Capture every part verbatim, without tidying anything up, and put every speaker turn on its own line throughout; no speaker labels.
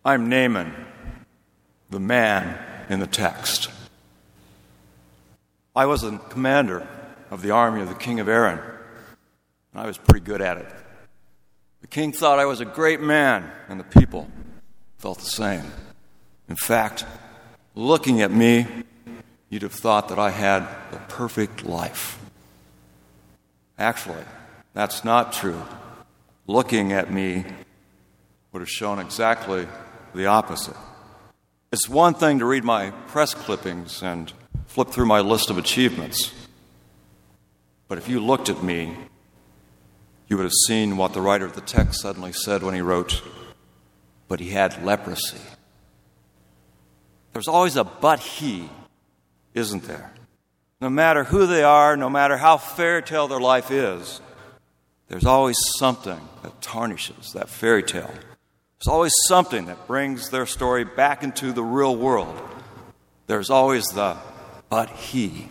I'm Naaman, the man in the text. I was the commander of the army of the king of Aram, and I was pretty good at it. The king thought I was a great man, and the people felt the same. In fact, looking at me, you'd have thought that I had the perfect life. Actually, that's not true. Looking at me would have shown exactly the opposite. It's one thing to read my press clippings and flip through my list of achievements. But if you looked at me, you would have seen what the writer of the text suddenly said when he wrote, "But he had leprosy." There's always a but he, isn't there? No matter who they are, no matter how fairy tale their life is, there's always something that tarnishes that fairy tale. There's always something that brings their story back into the real world. There's always the but he.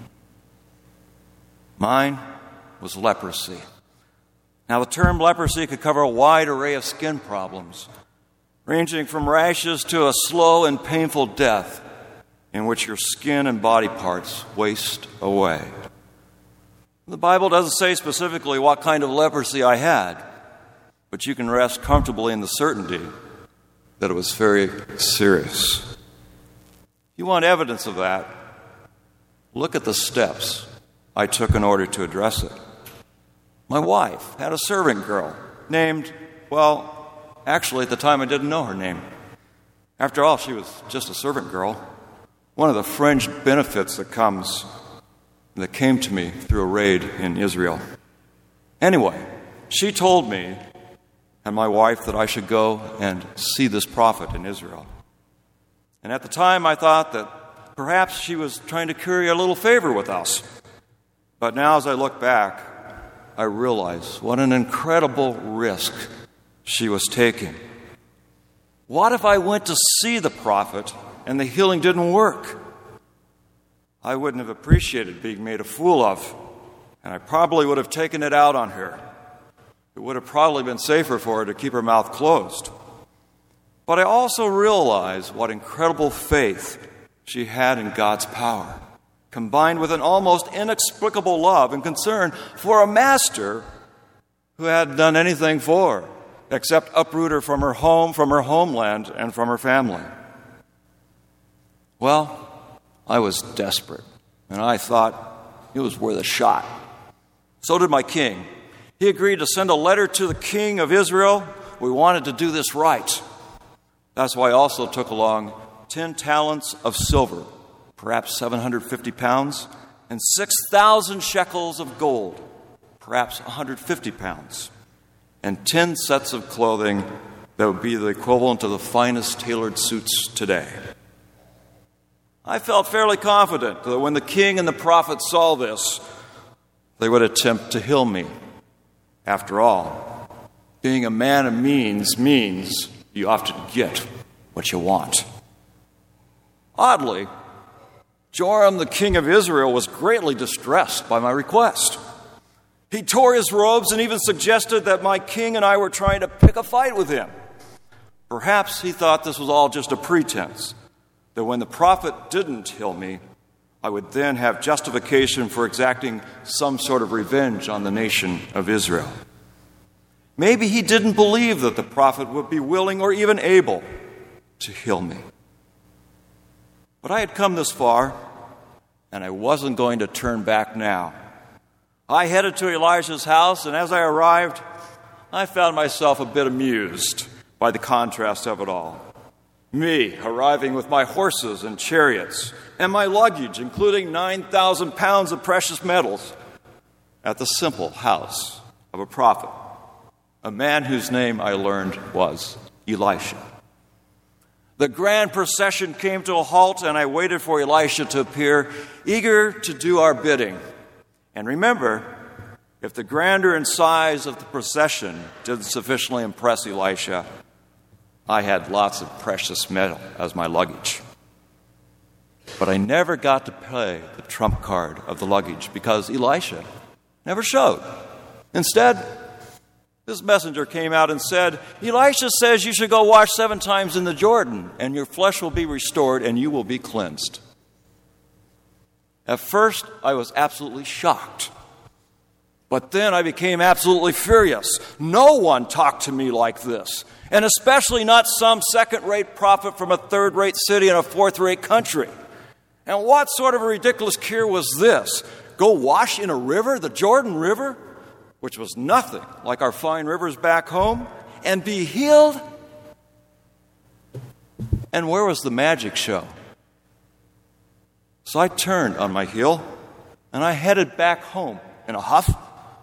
Mine was leprosy. Now, the term leprosy could cover a wide array of skin problems, ranging from rashes to a slow and painful death in which your skin and body parts waste away. The Bible doesn't say specifically what kind of leprosy I had, but you can rest comfortably in the certainty that it was very serious. If you want evidence of that, look at the steps I took in order to address it. My wife had a servant girl named, well, actually at the time I didn't know her name. After all, she was just a servant girl. One of the fringe benefits that comes, that came to me through a raid in Israel. Anyway, she told me and my wife that I should go and see this prophet in Israel. And at the time I thought that perhaps she was trying to curry a little favor with us. But now as I look back, I realize what an incredible risk she was taking. What if I went to see the prophet and the healing didn't work? I wouldn't have appreciated being made a fool of, and I probably would have taken it out on her. It would have probably been safer for her to keep her mouth closed. But I also realize what incredible faith she had in God's power, combined with an almost inexplicable love and concern for a master who hadn't done anything for her except uproot her from her home, from her homeland, and from her family. Well, I was desperate, and I thought it was worth a shot. So did my king. He agreed to send a letter to the king of Israel. We wanted to do this right. That's why I also took along ten talents of silver, perhaps seven hundred fifty pounds, and six thousand shekels of gold, perhaps one hundred fifty pounds, and ten sets of clothing that would be the equivalent of the finest tailored suits today. I felt fairly confident that when the king and the prophet saw this, they would attempt to heal me. After all, being a man of means means you often get what you want. Oddly, Joram, the king of Israel, was greatly distressed by my request. He tore his robes and even suggested that my king and I were trying to pick a fight with him. Perhaps he thought this was all just a pretense, that when the prophet didn't heal me, I would then have justification for exacting some sort of revenge on the nation of Israel. Maybe he didn't believe that the prophet would be willing or even able to heal me. But I had come this far, and I wasn't going to turn back now. I headed to Elisha's house, and as I arrived, I found myself a bit amused by the contrast of it all. Me arriving with my horses and chariots and my luggage, including nine thousand pounds of precious metals, at the simple house of a prophet, a man whose name I learned was Elisha. The grand procession came to a halt, and I waited for Elisha to appear, eager to do our bidding. And remember, if the grandeur and size of the procession didn't sufficiently impress Elisha, I had lots of precious metal as my luggage. But I never got to play the trump card of the luggage because Elisha never showed. Instead, This messenger came out and said, Elisha says you should go wash seven times in the Jordan, and your flesh will be restored, and you will be cleansed. At first, I was absolutely shocked. But then I became absolutely furious. No one talked to me like this, and especially not some second-rate prophet from a third-rate city in a fourth-rate country. And what sort of a ridiculous cure was this? Go wash in a river, the Jordan River, which was nothing like our fine rivers back home, and be healed? And where was the magic show? So I turned on my heel, and I headed back home in a huff.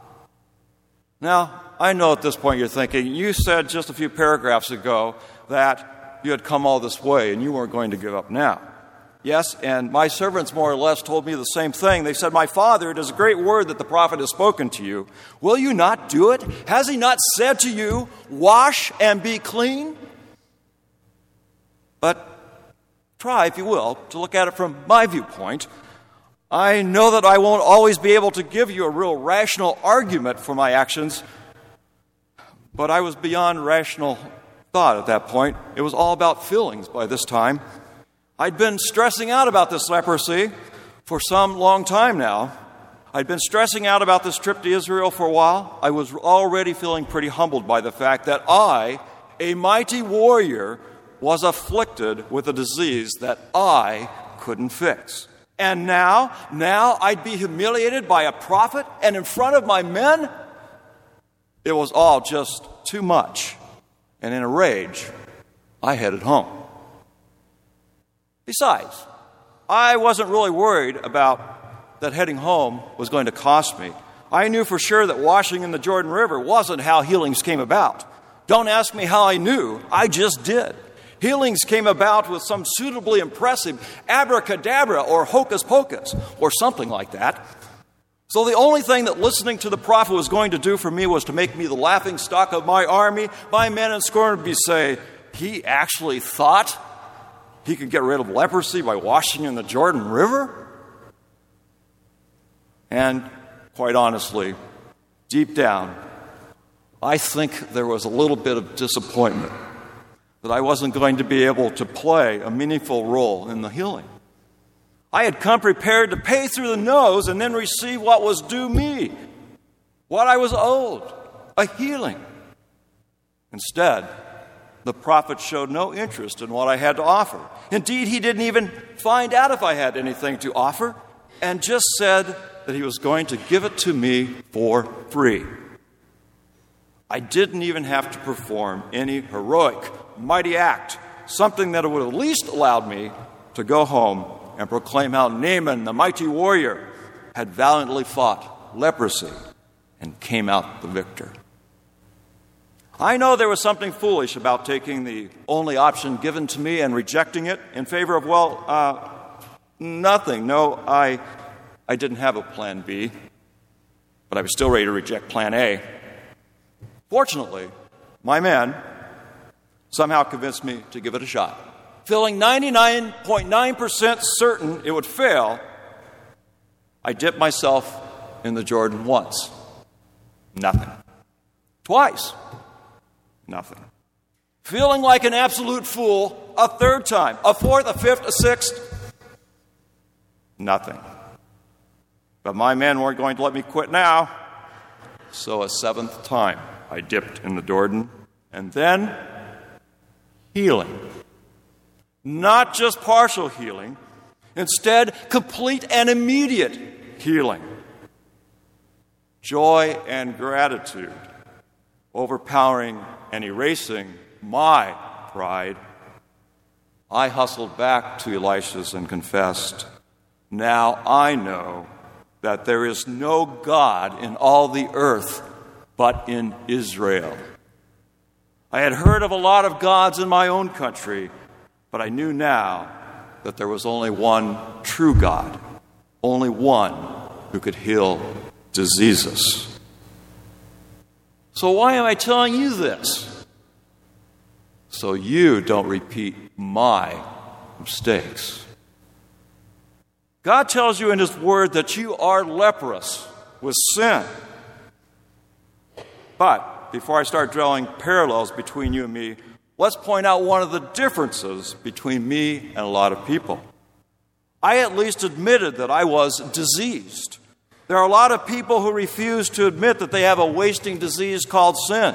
Now, I know at this point you're thinking, you said just a few paragraphs ago that you had come all this way and you weren't going to give up now. Yes, and my servants more or less told me the same thing. They said, my father, it is a great word that the prophet has spoken to you. Will you not do it? Has he not said to you, wash and be clean? But try, if you will, to look at it from my viewpoint. I know that I won't always be able to give you a real rational argument for my actions, but I was beyond rational thought at that point. It was all about feelings by this time. I'd been stressing out about this leprosy for some long time now. I'd been stressing out about this trip to Israel for a while. I was already feeling pretty humbled by the fact that I, a mighty warrior, was afflicted with a disease that I couldn't fix. And now, now I'd be humiliated by a prophet and in front of my men? It was all just too much. And in a rage, I headed home. Besides, I wasn't really worried about that heading home was going to cost me. I knew for sure that washing in the Jordan River wasn't how healings came about. Don't ask me how I knew. I just did. Healings came about with some suitably impressive abracadabra or hocus pocus or something like that. So the only thing that listening to the prophet was going to do for me was to make me the laughing stock of my army. My men in scorn would be say, he actually thought he could get rid of leprosy by washing in the Jordan River? And quite honestly, deep down, I think there was a little bit of disappointment that I wasn't going to be able to play a meaningful role in the healing. I had come prepared to pay through the nose and then receive what was due me, what I was owed, a healing. Instead, the prophet showed no interest in what I had to offer. Indeed, he didn't even find out if I had anything to offer and just said that he was going to give it to me for free. I didn't even have to perform any heroic, mighty act, something that would have at least allowed me to go home and proclaim how Naaman, the mighty warrior, had valiantly fought leprosy and came out the victor. I know there was something foolish about taking the only option given to me and rejecting it in favor of, well, uh, nothing. No, I, I didn't have a plan B, but I was still ready to reject plan A. Fortunately, my men somehow convinced me to give it a shot. Feeling ninety-nine point nine percent certain it would fail, I dipped myself in the Jordan once. Nothing. Twice. Nothing. Feeling like an absolute fool a third time, a fourth, a fifth, a sixth. Nothing. But my men weren't going to let me quit now. So a seventh time, I dipped in the Jordan. And then, healing. Not just partial healing. Instead, complete and immediate healing. Joy and gratitude overpowering and erasing my pride, I hustled back to Elisha's and confessed, now I know that there is no God in all the earth but in Israel. I had heard of a lot of gods in my own country, but I knew now that there was only one true God, only one who could heal diseases. So why am I telling you this? So you don't repeat my mistakes. God tells you in His Word that you are leprous with sin. But before I start drawing parallels between you and me, let's point out one of the differences between me and a lot of people. I at least admitted that I was diseased. There are a lot of people who refuse to admit that they have a wasting disease called sin.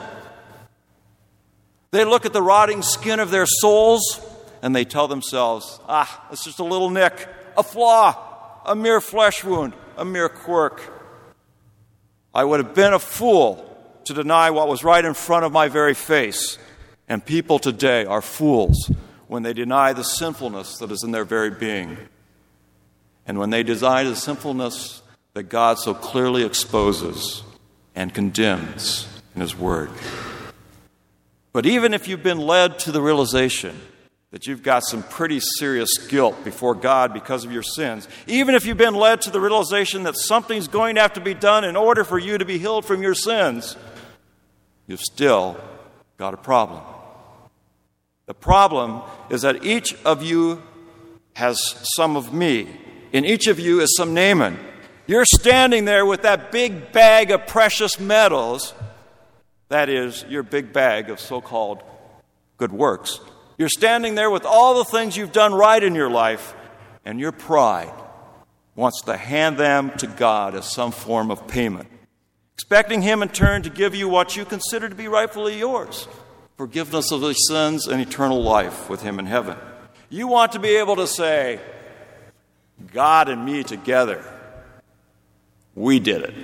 They look at the rotting skin of their souls and they tell themselves, ah, it's just a little nick, a flaw, a mere flesh wound, a mere quirk. I would have been a fool to deny what was right in front of my very face. And people today are fools when they deny the sinfulness that is in their very being. And when they deny the sinfulness that God so clearly exposes and condemns in His Word. But even if you've been led to the realization that you've got some pretty serious guilt before God because of your sins, even if you've been led to the realization that something's going to have to be done in order for you to be healed from your sins, you've still got a problem. The problem is that each of you has some of me. In each of you is some Naaman. You're standing there with that big bag of precious metals. That is, your big bag of so-called good works. You're standing there with all the things you've done right in your life, and your pride wants to hand them to God as some form of payment, expecting Him in turn to give you what you consider to be rightfully yours, forgiveness of the sins and eternal life with Him in heaven. You want to be able to say, God and me together, we did it.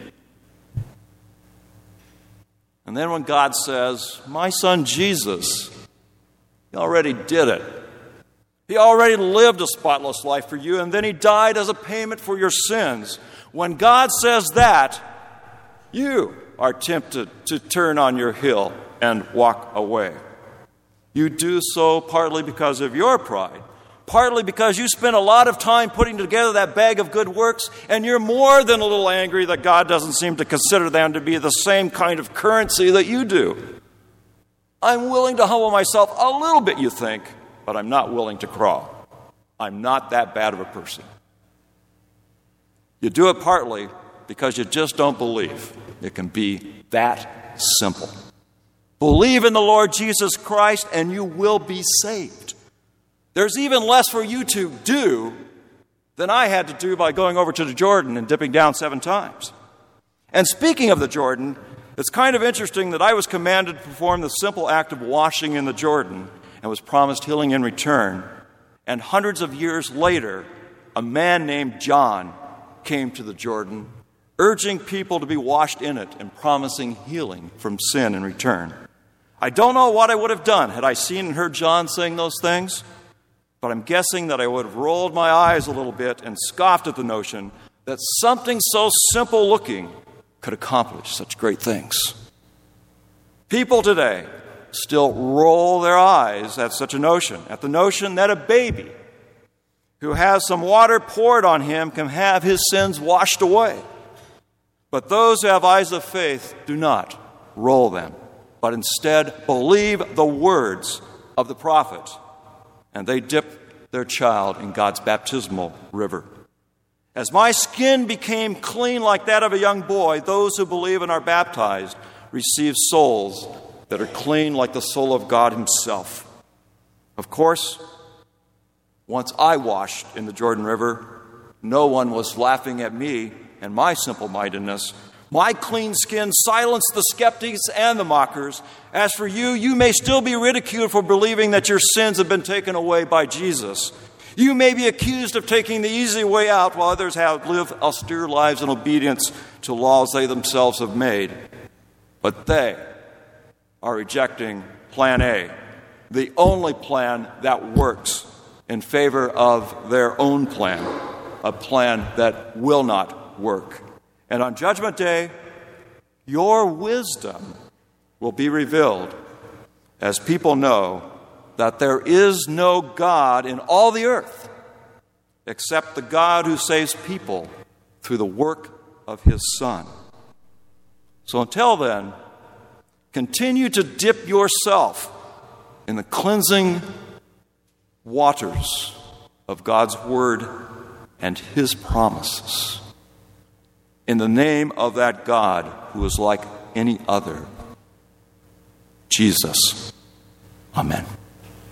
And then when God says, my son Jesus, He already did it. He already lived a spotless life for you, and then He died as a payment for your sins. When God says that, you are tempted to turn on your heel and walk away. You do so partly because of your pride, partly because you spent a lot of time putting together that bag of good works, and you're more than a little angry that God doesn't seem to consider them to be the same kind of currency that you do. I'm willing to humble myself a little bit, you think, but I'm not willing to crawl. I'm not that bad of a person. You do it partly because you just don't believe it can be that simple. Believe in the Lord Jesus Christ and you will be saved. There's even less for you to do than I had to do by going over to the Jordan and dipping down seven times. And speaking of the Jordan, it's kind of interesting that I was commanded to perform the simple act of washing in the Jordan and was promised healing in return. And hundreds of years later, a man named John came to the Jordan, urging people to be washed in it and promising healing from sin in return. I don't know what I would have done had I seen and heard John saying those things, but I'm guessing that I would have rolled my eyes a little bit and scoffed at the notion that something so simple looking could accomplish such great things. People today still roll their eyes at such a notion, at the notion that a baby who has some water poured on him can have his sins washed away. But those who have eyes of faith do not roll them, but instead believe the words of the prophet, and they dip their child in God's baptismal river. As my skin became clean like that of a young boy, those who believe and are baptized receive souls that are clean like the soul of God Himself. Of course, once I washed in the Jordan River, no one was laughing at me and my simple-mindedness. My clean skin silenced the skeptics and the mockers. As for you, you may still be ridiculed for believing that your sins have been taken away by Jesus. You may be accused of taking the easy way out while others have lived austere lives in obedience to laws they themselves have made. But they are rejecting plan A, the only plan that works, in favor of their own plan, a plan that will not work. And on Judgment Day, your wisdom will be revealed as people know that there is no God in all the earth except the God who saves people through the work of His Son. So until then, continue to dip yourself in the cleansing waters of God's Word and His promises, in the name of that God who is like any other, Jesus. Amen.